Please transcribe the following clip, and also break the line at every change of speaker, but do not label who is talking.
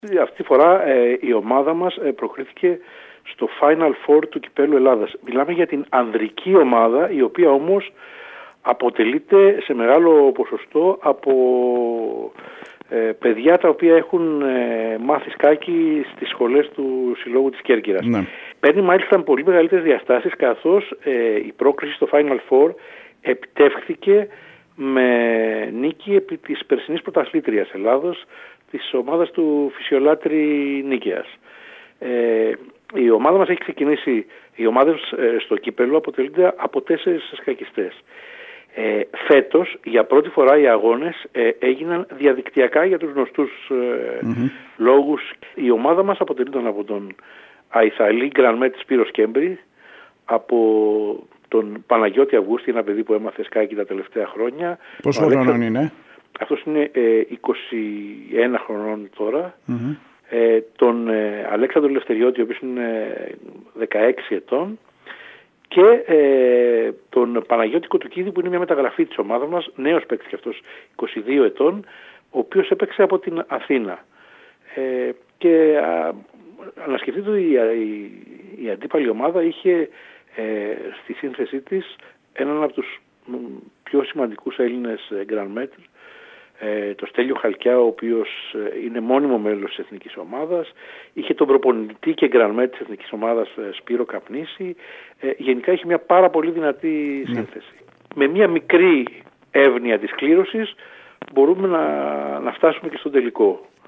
Αυτή τη φορά η ομάδα μας προκρίθηκε στο Final Four του Κυπέλλου Ελλάδας. Μιλάμε για την ανδρική ομάδα, η οποία όμως αποτελείται σε μεγάλο ποσοστό από παιδιά τα οποία έχουν μάθει σκάκι στις σχολές του Συλλόγου της Κέρκυρας. Ναι. Παίρνει μάλιστα πολύ μεγαλύτερες διαστάσεις, καθώς η πρόκριση στο Final Four επιτεύχθηκε με νίκη επί της περσινής πρωταθλήτριας Ελλάδος, της ομάδας του Φυσιολάτρη Νίκαιας. Η ομάδα μας έχει ξεκινήσει, οι ομάδες στο κύπελλο αποτελούνται από 4 σκακιστές. Φέτος για πρώτη φορά οι αγώνες έγιναν διαδικτυακά για τους γνωστούς λόγους. Η ομάδα μας αποτελούνταν από τον Αϊθαλή Γκρανμέτ Σπύρος Κέμπρη, από τον Παναγιώτη Αυγούστη, ένα παιδί που έμαθε σκάκι τα τελευταία χρόνια.
Πόσο χρονών είναι?
Αυτός είναι 21 χρονών τώρα. Τον Αλέξανδρο Λευτεριώτη, ο οποίος είναι 16 ετών. Και τον Παναγιώτη Κοτουκίδη, που είναι μια μεταγραφή της ομάδας μας, νέος παίκτης και αυτός, 22 ετών, ο οποίος έπαιξε από την Αθήνα. Και να σκεφτείτε ότι η αντίπαλη ομάδα είχε στη σύνθεσή της έναν από τους πιο σημαντικούς Έλληνες γκρανμέτρ, το Στέλιο Χαλκιά, ο οποίος είναι μόνιμο μέλος της εθνικής ομάδας. Είχε τον προπονητή και γκρανμέτ της εθνικής ομάδας Σπύρο Καπνίση. Γενικά είχε μια πάρα πολύ δυνατή σύνθεση. Με μια μικρή εύνοια της κλήρωσης μπορούμε να φτάσουμε και στον τελικό.